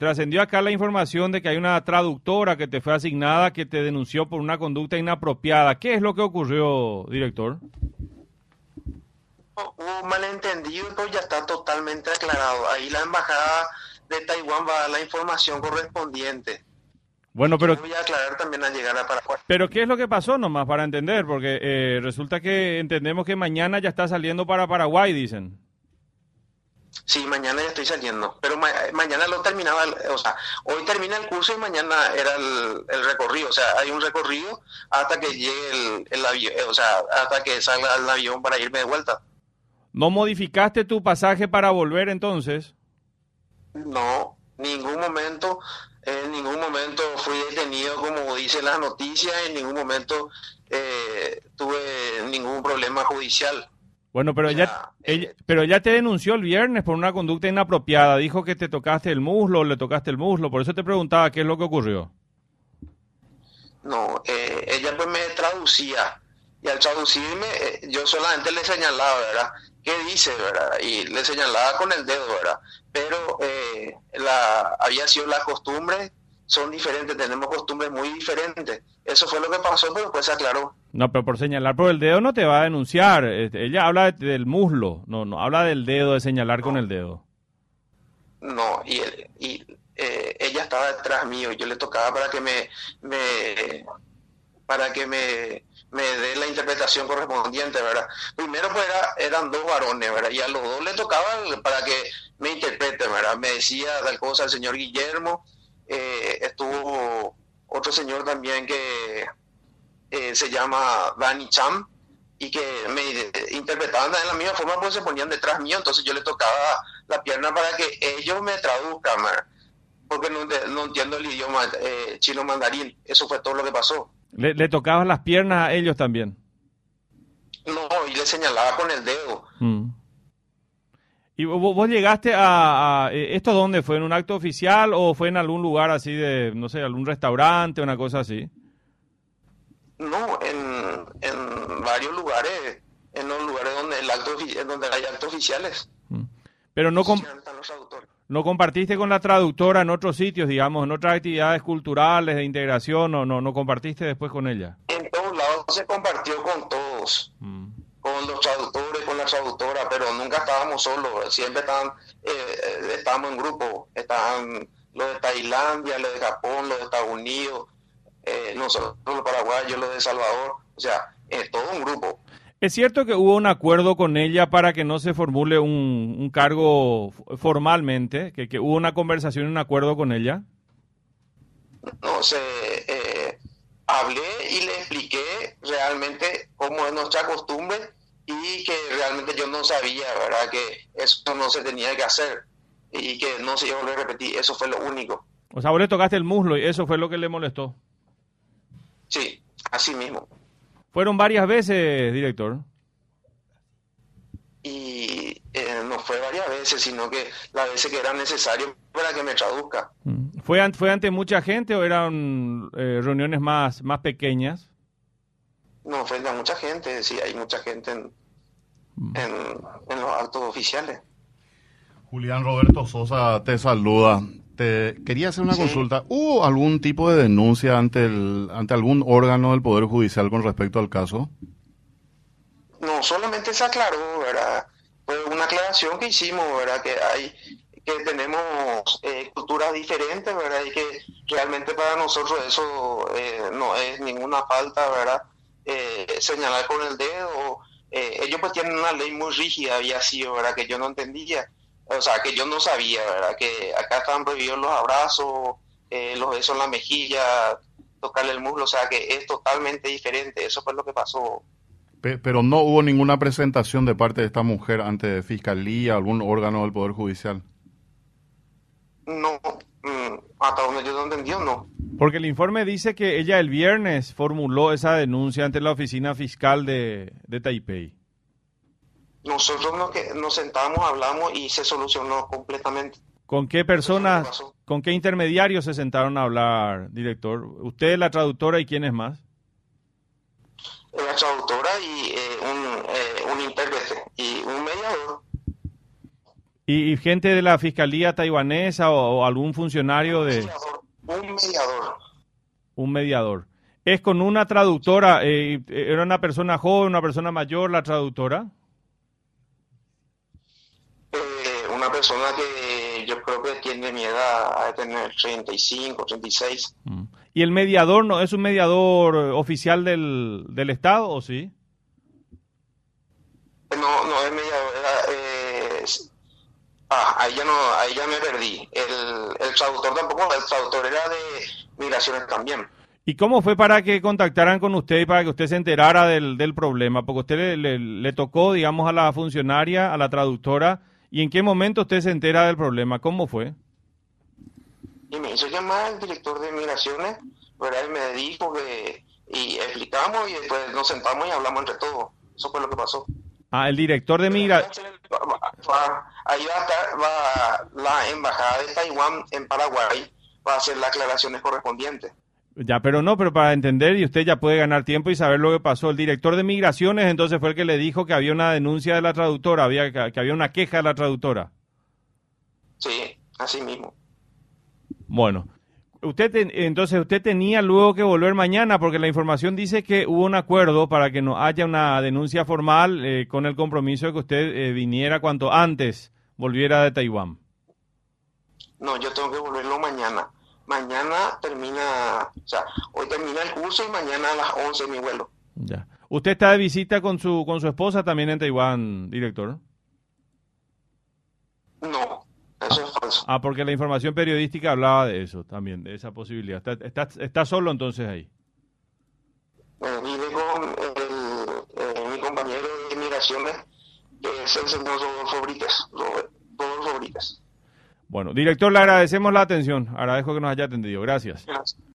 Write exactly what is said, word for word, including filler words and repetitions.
trascendió acá la información de que hay una traductora que te fue asignada que te denunció por una conducta inapropiada. ¿Qué es lo que ocurrió, director? Hubo un malentendido, pero ya está totalmente aclarado. Ahí la embajada de Taiwán va a dar la información correspondiente. Bueno, pero... Yo voy a aclarar también al llegar a Paraguay. Pero ¿qué es lo que pasó nomás para entender? Porque eh, resulta que entendemos que mañana ya está saliendo para Paraguay, dicen. Sí, mañana ya estoy saliendo, pero ma mañana lo terminaba, el, o sea, hoy termina el curso y mañana era el, el recorrido, o sea, hay un recorrido hasta que llegue el, el avión, o sea, hasta que salga el avión para irme de vuelta. ¿No modificaste tu pasaje para volver entonces? No, ningún momento, en ningún momento fui detenido como dicen las noticias, en ningún momento eh, tuve ningún problema judicial. Bueno, pero ella, ella, pero ella te denunció el viernes por una conducta inapropiada. Dijo que te tocaste el muslo, le tocaste el muslo. Por eso te preguntaba qué es lo que ocurrió. No, eh, ella pues me traducía. Y al traducirme, eh, yo solamente le señalaba, ¿verdad? ¿Qué dice, verdad? Y le señalaba con el dedo, ¿verdad? Pero eh, la, había sido las costumbres, son diferentes, tenemos costumbres muy diferentes. Eso fue lo que pasó, pero después se aclaró. No, pero por señalar por el dedo no te va a denunciar. Ella habla de, del muslo, no, no habla del dedo, de señalar no. con el dedo. No, y, y eh, ella estaba detrás mío, yo le tocaba para que me, me para que me, me dé la interpretación correspondiente, ¿verdad? Primero pues era, eran dos varones, ¿verdad? Y a los dos le tocaba para que me interprete, ¿verdad? Me decía tal cosa el señor Guillermo, eh, estuvo otro señor también que eh, se llama Danny Cham, y que me interpretaban de la misma forma, pues se ponían detrás mío, entonces yo le tocaba la pierna para que ellos me traduzcan, ¿verdad? Porque no, no entiendo el idioma eh, chino mandarín, eso fue todo lo que pasó. ¿Le, le tocabas las piernas a ellos también? No, y le señalaba con el dedo. Mm. ¿Y vos, vos llegaste a, a... ¿Esto dónde fue? ¿En un acto oficial o fue en algún lugar así de, no sé, algún restaurante, una cosa así? No, en, en varios lugares, en los lugares donde el acto donde hay actos oficiales. Mm. Pero no, com no compartiste con la traductora en otros sitios, digamos, en otras actividades culturales de integración, o no, no compartiste después con ella. En todos lados se compartió con todos, mm. con los traductores, con la traductora, pero nunca estábamos solos, siempre estaban, eh, estábamos en grupo, estaban los de Tailandia, los de Japón, los de Estados Unidos, eh, nosotros los paraguayos, los de Salvador, o sea, eh, todo un grupo. ¿Es cierto que hubo un acuerdo con ella para que no se formule un, un cargo formalmente? ¿Que, que hubo una conversación y un acuerdo con ella? No sé, eh, hablé y le expliqué realmente cómo es nuestra costumbre y que realmente yo no sabía, ¿verdad? Que eso no se tenía que hacer y que no se iba a volver a repetir, eso fue lo único. O sea, vos le tocaste el muslo y eso fue lo que le molestó. Sí, así mismo. ¿Fueron varias veces, director? Y eh, no fue varias veces, sino que las veces que era necesario para que me traduzca. ¿Fue, an ¿Fue ante mucha gente o eran eh, reuniones más, más pequeñas? No, frente a mucha gente, sí, hay mucha gente en, mm. en, en los actos oficiales. Julián Roberto Sosa te saluda. Te quería hacer una sí. consulta. ¿Hubo algún tipo de denuncia ante el ante algún órgano del Poder Judicial con respecto al caso? No, solamente se aclaró, ¿verdad? Fue una aclaración que hicimos, ¿verdad? Que hay que tenemos eh, culturas diferentes, ¿verdad? Y que realmente para nosotros eso eh, no es ninguna falta, ¿verdad? Eh, señalar con el dedo. Eh, ellos pues tienen una ley muy rígida, había sido, ¿verdad? Que yo no entendía. O sea, que yo no sabía, ¿verdad? Que acá estaban prohibidos los abrazos, eh, los besos en la mejilla, tocarle el muslo, o sea, que es totalmente diferente. Eso fue lo que pasó. Pero no hubo ninguna presentación de parte de esta mujer ante Fiscalía, algún órgano del Poder Judicial. No, hasta donde yo no entendí, no. Porque el informe dice que ella el viernes formuló esa denuncia ante la oficina fiscal de, de Taipei. Nosotros nos, que, nos sentamos, hablamos y se solucionó completamente. ¿Con qué personas, con qué intermediarios se sentaron a hablar, director? ¿Usted, la traductora y quiénes más? La traductora y eh, un, eh, un intérprete y un mediador. ¿Y, y gente de la fiscalía taiwanesa o, o algún funcionario de Un mediador. un mediador? ¿Es con una traductora? Eh, ¿Era una persona joven, una persona mayor la traductora? Eh, una persona que yo creo que tiene mi edad, de tener treinta y cinco, treinta y seis. Mm. ¿Y el mediador no es un mediador oficial del, del Estado o sí? No, no es mediador, era, eh, ah, ahí ya no, ahí ya me perdí. El, el traductor tampoco, el traductor era de migraciones también. ¿Y cómo fue para que contactaran con usted y para que usted se enterara del, del problema? Porque usted le, le, le tocó, digamos, a la funcionaria, a la traductora, ¿y en qué momento usted se entera del problema? ¿Cómo fue? Y me hizo llamar el director de migraciones, ¿verdad? Y me dijo que, y explicamos y después nos sentamos y hablamos entre todos. Eso fue lo que pasó. Ah, el director de migraciones. Ahí va a estar va, la embajada de Taiwán en Paraguay, va a hacer las aclaraciones correspondientes. Ya, pero no, pero para entender, y usted ya puede ganar tiempo y saber lo que pasó. El director de migraciones entonces fue el que le dijo que había una denuncia de la traductora, había que había una queja de la traductora. Sí, así mismo. Bueno, usted ten, entonces usted tenía luego que volver mañana porque la información dice que hubo un acuerdo para que no haya una denuncia formal eh, con el compromiso de que usted eh, viniera cuanto antes volviera de Taiwán. No, yo tengo que volverlo mañana. Mañana termina, o sea, hoy termina el curso y mañana a las once mi vuelo. Ya. ¿Usted está de visita con su con su esposa también en Taiwán, director? No, eso es falso. Ah, porque la información periodística hablaba de eso también, de esa posibilidad. ¿Está, está, está solo entonces ahí? Eh, vive con el, eh, mi compañero de migraciones, que es el señor Rodolfo Brites. Rodolfo Brites. Bueno, director, le agradecemos la atención. Agradezco que nos haya atendido. Gracias. Gracias.